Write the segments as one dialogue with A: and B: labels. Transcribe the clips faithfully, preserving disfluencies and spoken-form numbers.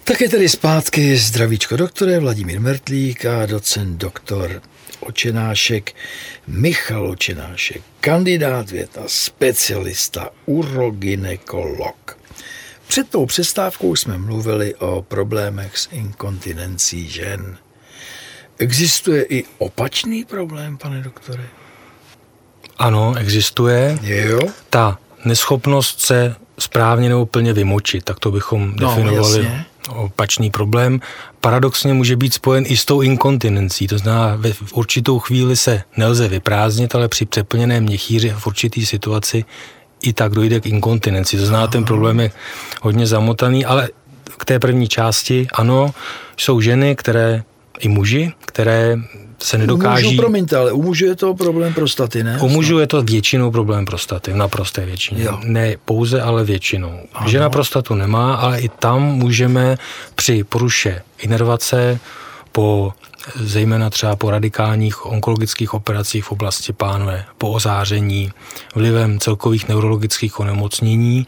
A: Tak je tedy zpátky zdravíčko doktore Vladimír Mertlík a docent doktor Očenášek, Michal Očenášek, kandidát věd a specialista, urogynekolog. Před tou přestávkou jsme mluvili o problémech s inkontinencí žen. Existuje i opačný problém, pane doktore?
B: Ano, existuje.
A: Jo?
B: Ta neschopnost se správně nebo plně vymočit, tak to bychom
A: no,
B: definovali
A: jasně.
B: Opačný problém. Paradoxně může být spojen i s tou inkontinencí, to znamená, v určitou chvíli se nelze vyprázdnit, ale při přeplněném měchýři v určitý situaci i tak dojde k inkontinenci. To znamená, ten problém je hodně zamotaný, ale k té první části, ano, jsou ženy, které, i muži, které se nedokáží...
A: U mužů, promiňte, ale u mužů je to problém prostaty, ne?
B: U mužů je to většinou problém prostaty, v naprosté většině. Jo. Ne pouze, ale většinou. Ano. Žena prostatu nemá, ale i tam můžeme při poruše inervace, po, zejména třeba po radikálních onkologických operacích v oblasti pánve, po ozáření, vlivem celkových neurologických onemocnění,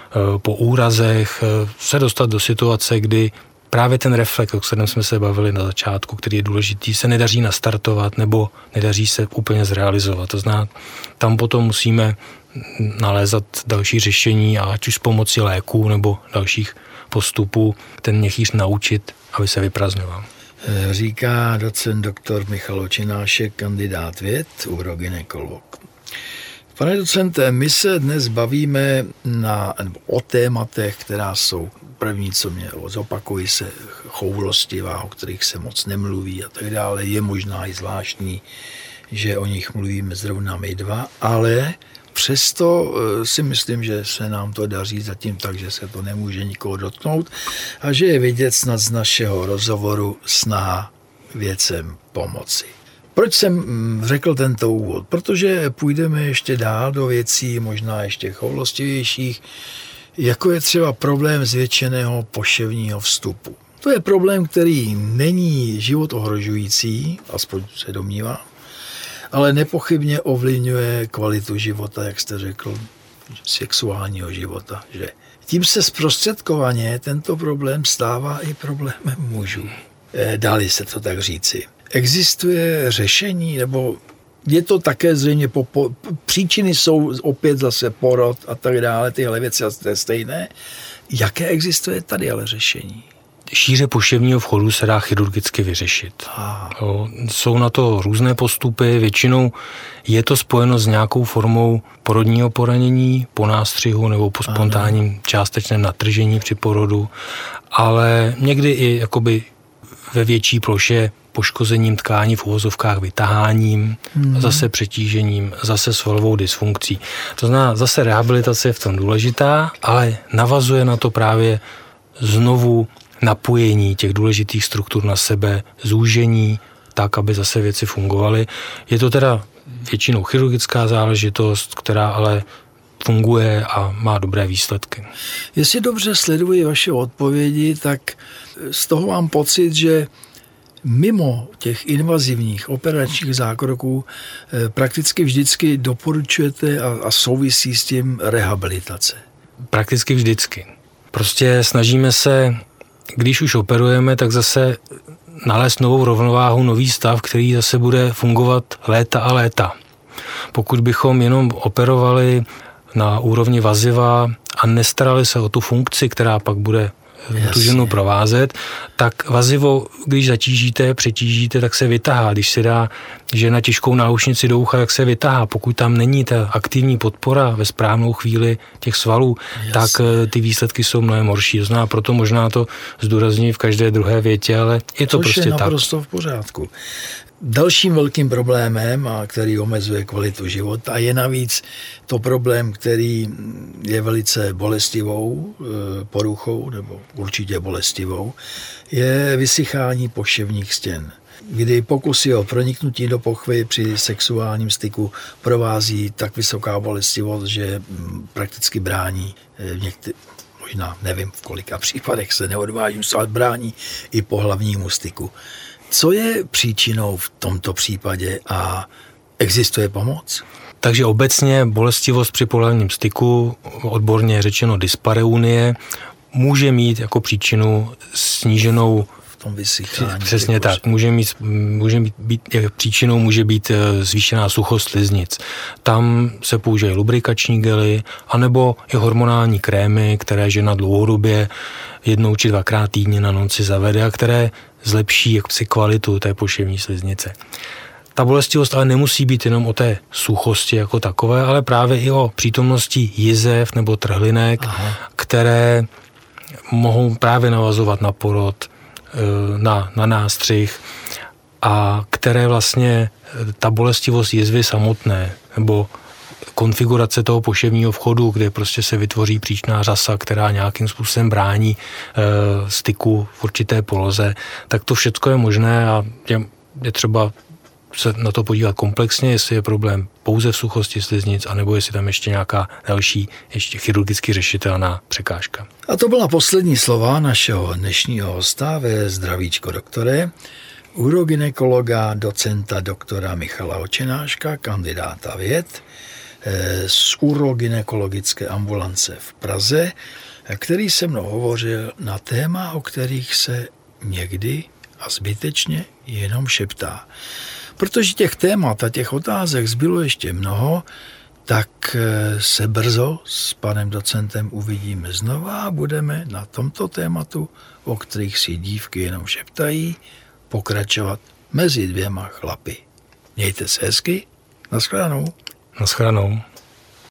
B: po úrazech se dostat do situace, kdy právě ten reflex, o kterém jsme se bavili na začátku, který je důležitý, se nedaří nastartovat nebo nedaří se úplně zrealizovat. To znamená, tam potom musíme nalézat další řešení a ať už s pomocí léků nebo dalších postupů ten měchýř naučit, aby se vyprazňoval.
A: Říká docent doktor Michal Očenášek, kandidát věd, urogynekolog. Pane docente, my se dnes bavíme na, o tématech, která jsou první, co mě zopakují se choulostivá, o kterých se moc nemluví a tak dále. Je možná i zvláštní, že o nich mluvíme zrovna my dva, ale přesto si myslím, že se nám to daří zatím tak, že se to nemůže nikoho dotknout a že je vidět snad z našeho rozhovoru snaha věcem pomoci. Proč jsem řekl tento úvod? Protože půjdeme ještě dál do věcí, možná ještě choulostivějších, jako je třeba problém zvětšeného poševního vstupu. To je problém, který není život ohrožující, aspoň se domnívám, ale nepochybně ovlivňuje kvalitu života, jak jste řekl, sexuálního života. Že? Tím se zprostředkovaně tento problém stává i problémem mužů. Dá-li se to tak říci. Existuje řešení, nebo je to také zřejmě, po, po, příčiny jsou opět zase porod a tak dále, tyhle věci jsou stejné. Jaké existuje tady ale řešení?
B: Šíře poševního vchodu se dá chirurgicky vyřešit.
A: Ah.
B: Jo, jsou na to různé postupy, většinou je to spojeno s nějakou formou porodního poranění, po nástřihu nebo po spontánním ano. částečném natržení při porodu, ale někdy i jakoby ve větší ploše poškozením tkání v uvozovkách vytaháním, hmm. zase přetížením, zase svalovou dysfunkcí. To znamená, zase rehabilitace je v tom důležitá, ale navazuje na to právě znovu napojení těch důležitých struktur na sebe, zúžení, tak, aby zase věci fungovaly. Je to teda většinou chirurgická záležitost, která ale funguje a má dobré výsledky.
A: Jestli dobře sleduji vaše odpovědi, tak z toho mám pocit, že mimo těch invazivních operačních zákroků prakticky vždycky doporučujete a, a souvisí s tím rehabilitace.
B: Prakticky vždycky. Prostě snažíme se, když už operujeme, tak zase nalézt novou rovnováhu, nový stav, který zase bude fungovat léta a léta. Pokud bychom jenom operovali na úrovni vaziva a nestarali se o tu funkci, která pak bude Jasně. tu ženu provázet, tak vazivo, když zatížíte, přetížíte, tak se vytahá. Když se dá žena těžkou náušnici do ucha, tak se vytahá. Pokud tam není ta aktivní podpora ve správnou chvíli těch svalů, Jasně. tak ty výsledky jsou mnohem horší. To znamená, proto možná to zdůrazňuji v každé druhé větě, ale je to
A: Což
B: prostě
A: je
B: tak.
A: naprosto v pořádku. Dalším velkým problémem, a který omezuje kvalitu života, je navíc to problém, který je velice bolestivou poruchou, nebo určitě bolestivou, je vysychání poševních stěn, kdy pokusy o proniknutí do pochvy při sexuálním styku provází tak vysoká bolestivost, že prakticky brání některý, možná nevím v kolika případech se neodvážím, ale brání i pohlavnímu styku. Co je příčinou v tomto případě a existuje pomoc?
B: Takže obecně bolestivost při pohlavním styku, odborně řečeno dyspareunie, může mít jako příčinu sníženou
A: v tom vysychání.
B: Přesně tak. Může mít, může být, být, příčinou může být zvýšená suchost sliznic. Tam se použijí lubrikační gely, anebo i hormonální krémy, které žena dlouhodobě jednou či dvakrát týdně na noc si zavede a které zlepší jaksi kvalitu té poševní sliznice. Ta bolestivost ale nemusí být jenom o té suchosti jako takové, ale právě i o přítomnosti jizev nebo trhlinek, Aha. které mohou právě navazovat na porod, na, na nástřih a které vlastně ta bolestivost jizvy samotné nebo konfigurace toho poševního vchodu, kde prostě se vytvoří příčná řasa, která nějakým způsobem brání e, styku v určité poloze, tak to všechno je možné a je, je třeba se na to podívat komplexně, jestli je problém pouze v suchosti sliznic, anebo jestli tam ještě nějaká další, ještě chirurgicky řešitelná překážka.
A: A to byla poslední slova našeho dnešního hosta ve Zdravíčko doktore, urogynekologa, docenta doktora Michala Očenáška, kandidáta věd z urogynekologické ambulance v Praze, který se mnou hovořil na téma, o kterých se někdy a zbytečně jenom šeptá. Protože těch témat a těch otázek zbylo ještě mnoho, tak se brzo s panem docentem uvidíme znova a budeme na tomto tématu, o kterých si dívky jenom šeptají, pokračovat mezi dvěma chlapy. Mějte se hezky, nashledanou.
B: Nashledanou.